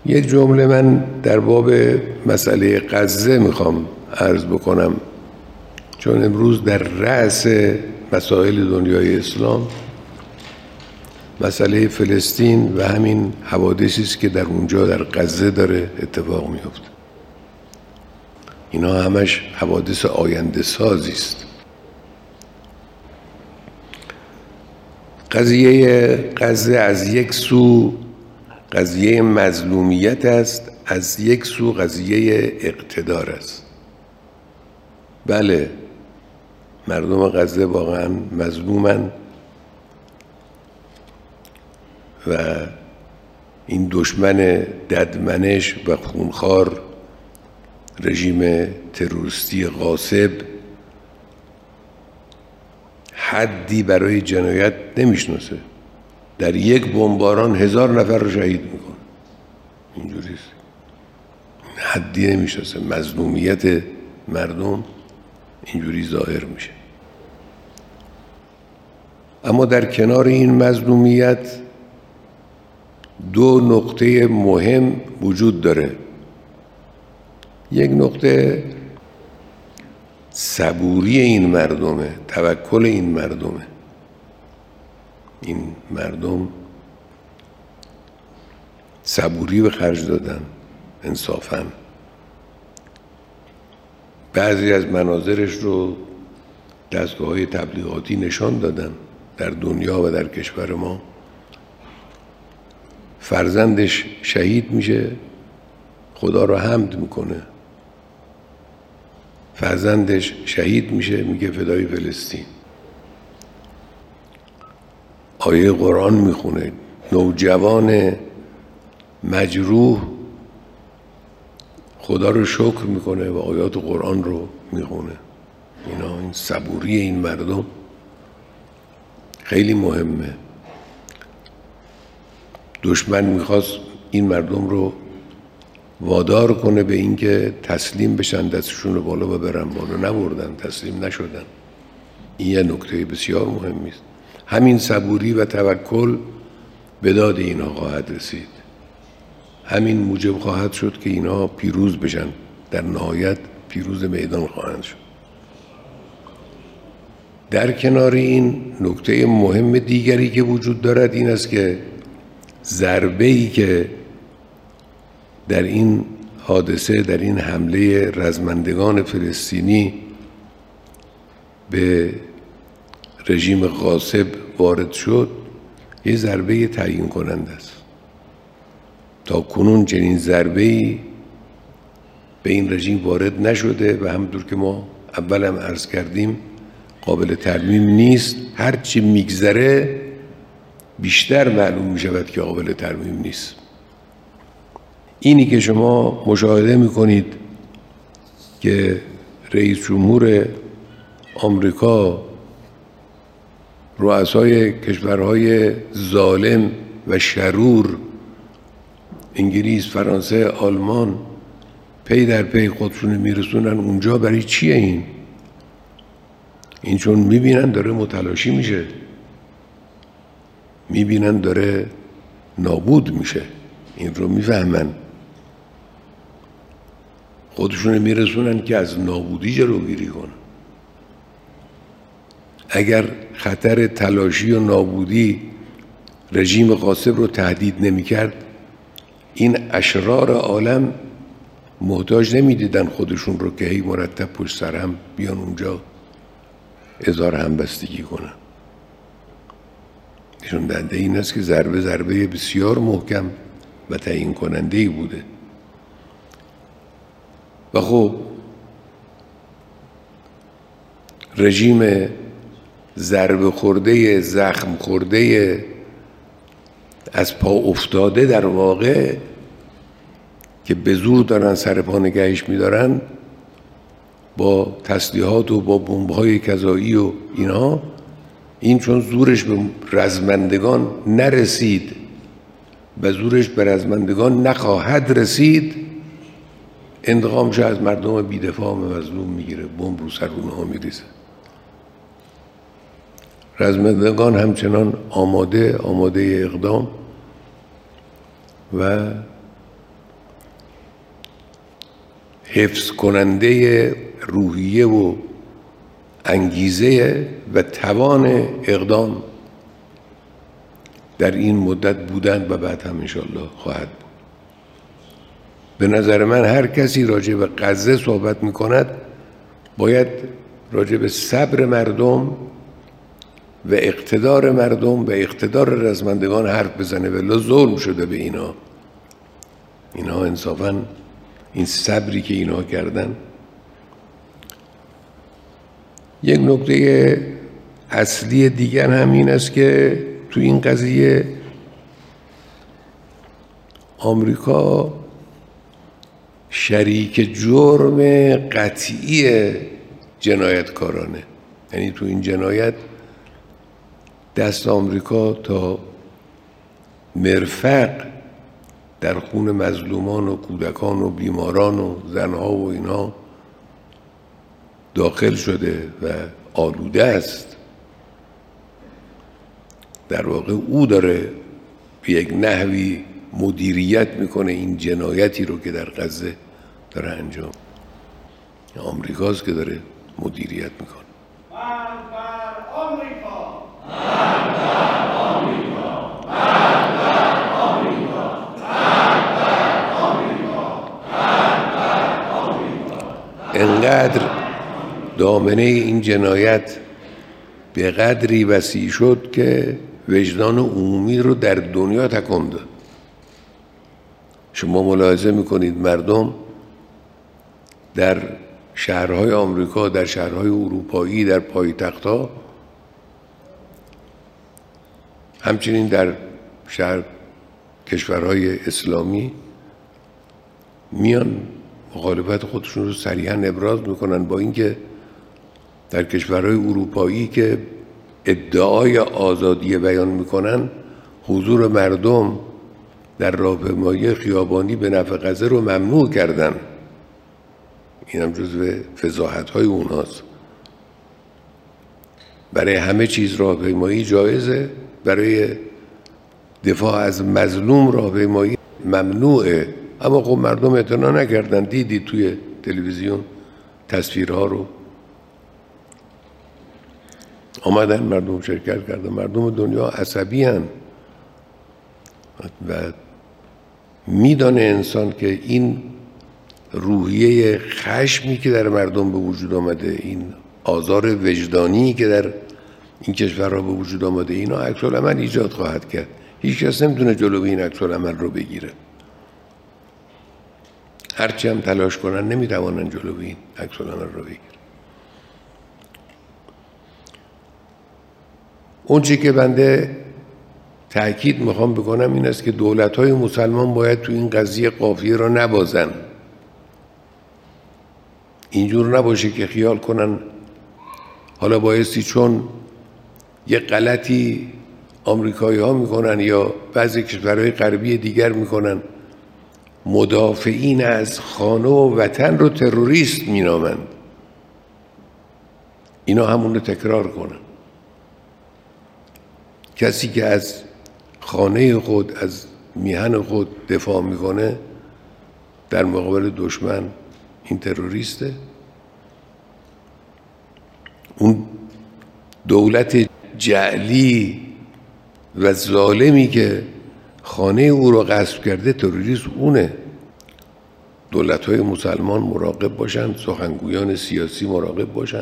یک جمله من در باب مسئله غزه میخوام عرض بکنم، چون امروز در رأس مسائل دنیای اسلام مسئله فلسطین و همین حوادثی است که در اونجا در غزه داره اتفاق میفته. اینا همش حوادث آینده سازی است. قضیه غزه از یک سو قضیه مظلومیت است، از یک سو قضیه اقتدار است. بله، مردم غزه واقعا مظلومن و این دشمن ددمنش و خونخوار رژیم تروریستی غاصب حدی برای جنایت نمیشناسه. در یک بمباران 1000 نفر رو شهید میکنه. اینجوریست، حدی نمیشناسه. مظلومیت مردم اینجوری ظاهر میشه. اما در کنار این مظلومیت دو نقطه مهم وجود داره. یک نقطه صبوری این مردمه، توکل این مردمه. این مردم صبوری به خرج دادن انصافاً. بعضی از مناظرش رو دستگاه‌های تبلیغاتی نشان دادن در دنیا و در کشور ما. فرزندش شهید میشه، خدا رو حمد میکنه. فرزندش شهید میشه، میگه فدای فلسطین. آیه قرآن میخونه. نوجوان مجروح خدا رو شکر میکنه و آیات قرآن رو میخونه. این صبوری این مردم خیلی مهمه. دشمن میخواست این مردم رو وادار کنه به اینکه تسلیم بشن، دستشون رو بالا و برن بالا. نبردن، تسلیم نشدن. این یه نکته بسیار مهمی است. همین صبوری و توکل به داد اینا خواهد رسید. همین موجب خواهد شد که اینا پیروز بشن، در نهایت پیروز میدان خواهند شد. در کنار این نکته مهم دیگری که وجود دارد این است که ضربه‌ای که در این حادثه، در این حمله رزمندگان فلسطینی به رژیم غاصب وارد شد، یه ضربه تعیین کننده است. تا کنون چنین ضربه‌ای به این رژیم وارد نشده و همونطور که ما اول هم عرض کردیم قابل ترمیم نیست. هرچی میگذره بیشتر معلوم میشود که قابل ترمیم نیست. اینی که شما مشاهده میکنید که رئیس جمهور آمریکا، رؤسای کشورهای ظالم و شرور، انگلیس، فرانسه، آلمان، پی در پی خودشون میرسونن اونجا. برای چیه این چون میبینن داره متلاشی میشه، میبینن داره نابود میشه، این رو میفهمن، خودشون میرسونن که از نابودی جلوگیری کنن. اگر خطر تلاشی و نابودی رژیم غاصب رو تهدید نمیکرد، این اشرار عالم محتاج نمیدیدن خودشون رو که هی مرتب پشت سر هم بیان اونجا اظهار همبستگی کنن. نشون دهنده این است که ضربه بسیار محکم و تعیین کننده‌ای بوده. و خب رژیم ضربه خورده، زخم خورده، از پا افتاده در واقع، که به زور دارن سر پا نگهش میدارن با تسلیحات و با بمب‌های کذایی و اینها، این چون زورش به رزمندگان نرسید و زورش به رزمندگان نخواهد رسید، انتقامش از مردم بی‌دفاع و مظلوم میگیره، بمب رو سر اونها میریزه. رزمندگان همچنان آماده اقدام و حفظ کننده روحیه و انگیزه و توان اقدام در این مدت بودن و بعد هم انشاءالله خواهد بود. به نظر من هر کسی راجع به غزه صحبت میکند باید راجع به صبر مردم و اقتدار مردم و اقتدار رزمندگان حرف بزنه، ولی ظلم شده به اینا انصافاً این صبری که اینا کردن. یک نکته اصلی دیگر هم این است که تو این قضیه آمریکا شریک جرم قطعی جنایتکارانه، یعنی تو این جنایت دست آمریکا تا مرفق در خون مظلومان و کودکان و بیماران و زنها و اینا داخل شده و آلوده است. در واقع او داره به یک نحوی مدیریت میکنه این جنایتی رو که در غزه داره انجام، آمریکاست که داره مدیریت میکنه. انقدر دامنه این جنایت به قدری وسیع شد که وجدان عمومی رو در دنیا تکون داد. شما ملاحظه میکنید مردم در شهرهای آمریکا، در شهرهای اروپایی، در پایتخت‌ها، همچنین در کشورهای اسلامی میان مخالفت خودشون رو صریحاً ابراز میکنن، با اینکه در کشورهای اروپایی که ادعای آزادی بیان میکنن حضور مردم در راهپیمایی خیابانی به نفع غزه رو ممنوع کردن. این هم جزو فضاحت‌های اوناست. برای همه چیز راهپیمایی جایزه، برای دفاع از مظلوم راهپیمایی ممنوعه. اما خب مردم اعتنا نکردن. دیدید توی تلویزیون تصویرها رو، آمدن مردم شرکت کردن. مردم دنیا عصبی هن و میدانه انسان که این روحیه خشمی که در مردم به وجود آمده، این آزار وجدانی که در این کشورها به وجود آمده، اینا عکس العمل ایجاد خواهد کرد. هیچ کس نمیتونه جلوی این عکس العمل رو بگیره. هرچی هم تلاش کنن نمیتوانن جلوی این عکس العمل رو بگیرن. اون چی که بنده تأکید میخوام بکنم این است که دولت‌های مسلمان باید تو این قضیه قافیه را نبازن. اینجور نباشه که خیال کنن حالا بایستی چون یه غلطی آمریکایی ها میکنن یا بعضی کشورهای غربی دیگر میکنن، مدافعین از خانه و وطن رو تروریست مینامند. اینا همون رو تکرار کنن. کسی که از خانه خود، از میهن خود دفاع میکنه در مقابل دشمن، این تروریسته. اون دولت جعلی و ظالمی که خانه او رو غصب کرده تروریست اونه. دولت‌های مسلمان مراقب باشن، سخنگویان سیاسی مراقب باشن،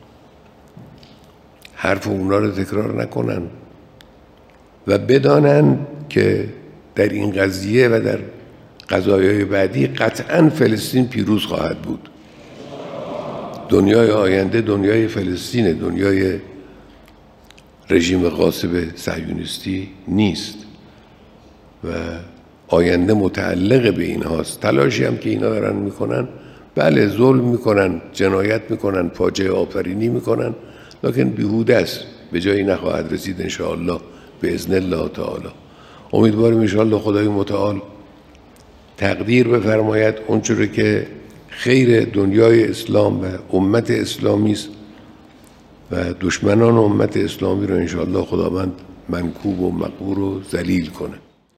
حرف اونا رو تکرار نکنن و بدانن که در این قضیه و در قضایای بعدی قطعاً فلسطین پیروز خواهد بود. دنیای آینده دنیای فلسطینه، دنیای رژیم غاصب صهیونیستی نیست و آینده متعلق به این هاست. تلاشی هم که اینا دارن میکنن، بله ظلم میکنن، جنایت میکنن، فاجعه آفرینی میکنن، لکن بیهوده است، به جایی نخواهد رسید انشاءالله به اذن الله تعالی. امیدواریم انشاءالله خدای متعال تقدیر بفرماید اونچوری که خیر دنیای اسلام و امت اسلامی است و دشمنان امت اسلامی رو انشاءالله خداوند منکوب و مقهور و ذلیل کنه.